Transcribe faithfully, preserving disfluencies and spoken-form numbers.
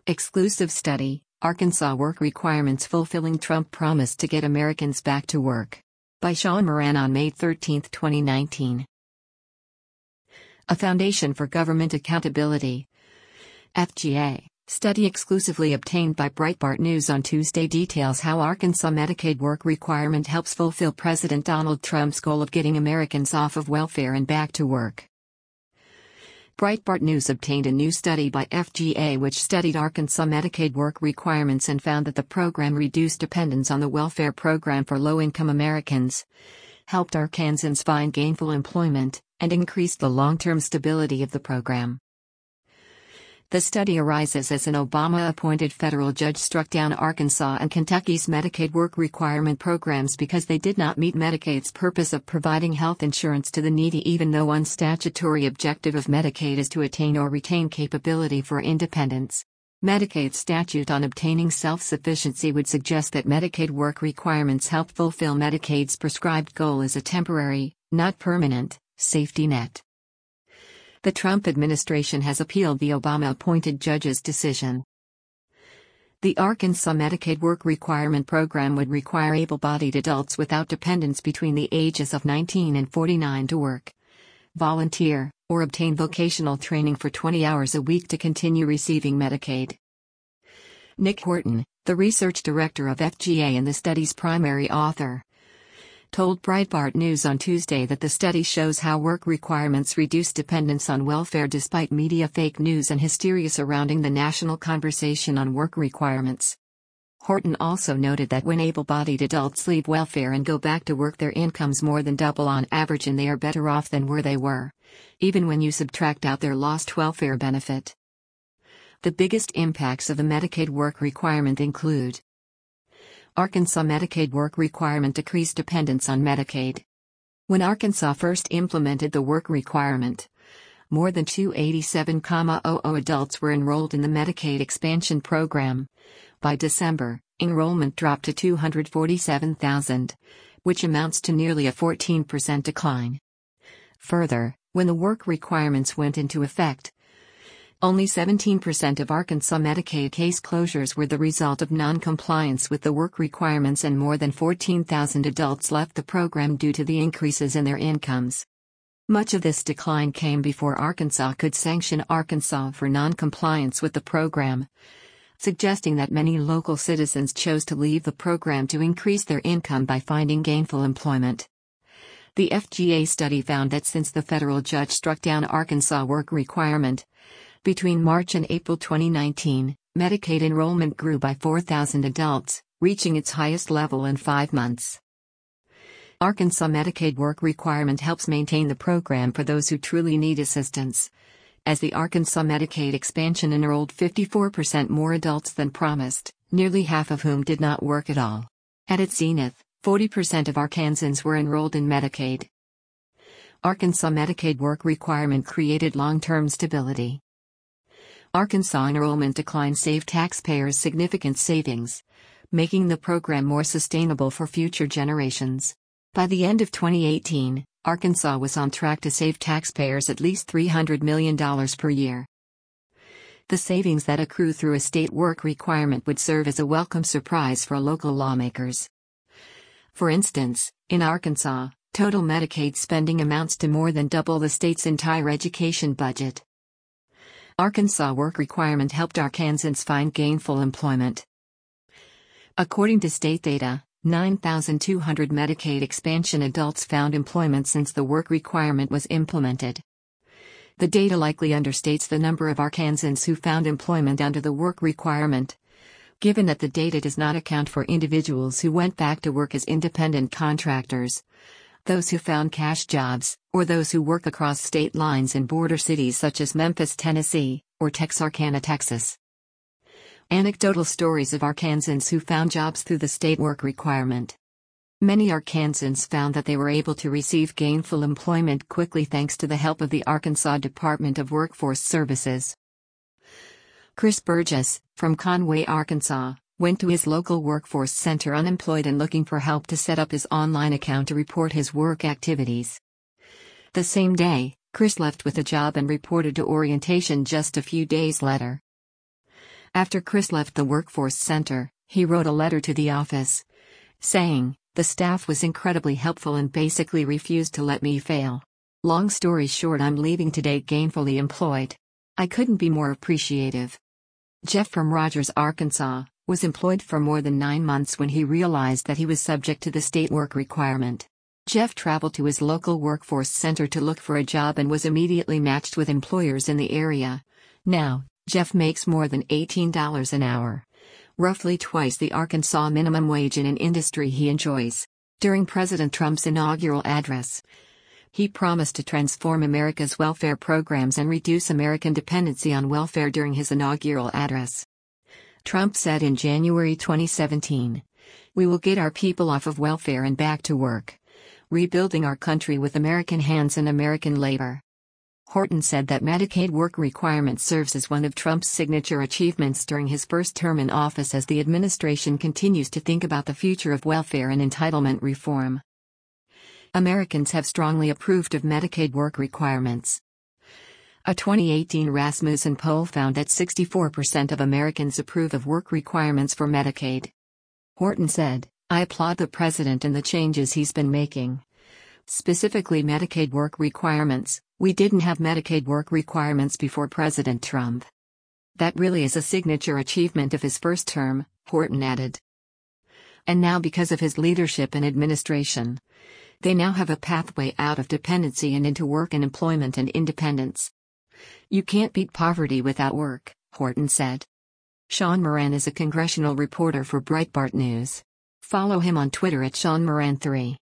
Exclusive study: Arkansas work requirements fulfilling Trump promise to get Americans back to work. By Sean Moran on May thirteenth, twenty nineteen. A Foundation for Government Accountability. F G A. Study exclusively obtained by Breitbart News on Tuesday details how Arkansas Medicaid work requirement helps fulfill President Donald Trump's goal of getting Americans off of welfare and back to work. Breitbart News obtained a new study by F G A which studied Arkansas Medicaid work requirements and found that the program reduced dependence on the welfare program for low-income Americans, helped Arkansans find gainful employment, and increased the long-term stability of the program. The study arises as an Obama-appointed federal judge struck down Arkansas and Kentucky's Medicaid work requirement programs because they did not meet Medicaid's purpose of providing health insurance to the needy, even though one statutory objective of Medicaid is to attain or retain capability for independence. Medicaid's statute on obtaining self-sufficiency would suggest that Medicaid work requirements help fulfill Medicaid's prescribed goal as a temporary, not permanent, safety net. The Trump administration has appealed the Obama-appointed judge's decision. The Arkansas Medicaid work requirement program would require able-bodied adults without dependents between the ages of nineteen and forty-nine to work, volunteer, or obtain vocational training for twenty hours a week to continue receiving Medicaid. Nick Horton, the research director of F G A and the study's primary author, told Breitbart News on Tuesday that the study shows how work requirements reduce dependence on welfare despite media fake news and hysteria surrounding the national conversation on work requirements. Horton also noted that when able-bodied adults leave welfare and go back to work, their incomes more than double on average and they are better off than where they were, even when you subtract out their lost welfare benefit. The biggest impacts of the Medicaid work requirement include: Arkansas Medicaid work requirement decreased dependence on Medicaid. When Arkansas first implemented the work requirement, more than two hundred eighty-seven thousand adults were enrolled in the Medicaid expansion program. By December, enrollment dropped to two hundred forty-seven thousand, which amounts to nearly a fourteen percent decline. Further, when the work requirements went into effect, only seventeen percent of Arkansas Medicaid case closures were the result of non-compliance with the work requirements, and more than fourteen thousand adults left the program due to the increases in their incomes. Much of this decline came before Arkansas could sanction Arkansas for non-compliance with the program, suggesting that many local citizens chose to leave the program to increase their income by finding gainful employment. The F G A study found that since the federal judge struck down Arkansas work requirement, between March and April twenty nineteen, Medicaid enrollment grew by four thousand adults, reaching its highest level in five months. Arkansas Medicaid work requirement helps maintain the program for those who truly need assistance, as the Arkansas Medicaid expansion enrolled fifty-four percent more adults than promised, nearly half of whom did not work at all. At its zenith, forty percent of Arkansans were enrolled in Medicaid. Arkansas Medicaid work requirement created long-term stability. Arkansas enrollment decline saved taxpayers significant savings, making the program more sustainable for future generations. By the end of twenty eighteen, Arkansas was on track to save taxpayers at least three hundred million dollars per year. The savings that accrue through a state work requirement would serve as a welcome surprise for local lawmakers. For instance, in Arkansas, total Medicaid spending amounts to more than double the state's entire education budget. Arkansas work requirement helped Arkansans find gainful employment. According to state data, nine thousand two hundred Medicaid expansion adults found employment since the work requirement was implemented. The data likely understates the number of Arkansans who found employment under the work requirement, given that the data does not account for individuals who went back to work as independent contractors, those who found cash jobs, or those who work across state lines in border cities such as Memphis, Tennessee, or Texarkana, Texas. Anecdotal stories of Arkansans who found jobs through the state work requirement. Many Arkansans found that they were able to receive gainful employment quickly thanks to the help of the Arkansas Department of Workforce Services. Chris Burgess, from Conway, Arkansas, went to his local workforce center unemployed and looking for help to set up his online account to report his work activities. The same day, Chris left with a job and reported to orientation just a few days later. After Chris left the workforce center, he wrote a letter to the office, saying, "The staff was incredibly helpful and basically refused to let me fail. Long story short, I'm leaving today gainfully employed. I couldn't be more appreciative." Jeff from Rogers, Arkansas, was employed for more than nine months when he realized that he was subject to the state work requirement. Jeff traveled to his local workforce center to look for a job and was immediately matched with employers in the area. Now, Jeff makes more than eighteen dollars an hour, roughly twice the Arkansas minimum wage in an industry he enjoys. During President Trump's inaugural address, he promised to transform America's welfare programs and reduce American dependency on welfare during his inaugural address. Trump said in January twenty seventeen, "We will get our people off of welfare and back to work, rebuilding our country with American hands and American labor." Horton said that Medicaid work requirement serves as one of Trump's signature achievements during his first term in office as the administration continues to think about the future of welfare and entitlement reform. Americans have strongly approved of Medicaid work requirements. A twenty eighteen Rasmussen poll found that sixty-four percent of Americans approve of work requirements for Medicaid. Horton said, "I applaud the president and the changes he's been making. Specifically Medicaid work requirements. We didn't have Medicaid work requirements before President Trump. That really is a signature achievement of his first term," Horton added. "And now because of his leadership and administration, they now have a pathway out of dependency and into work and employment and independence. You can't beat poverty without work," Horton said. Sean Moran is a congressional reporter for Breitbart News. Follow him on Twitter at Sean Moran three.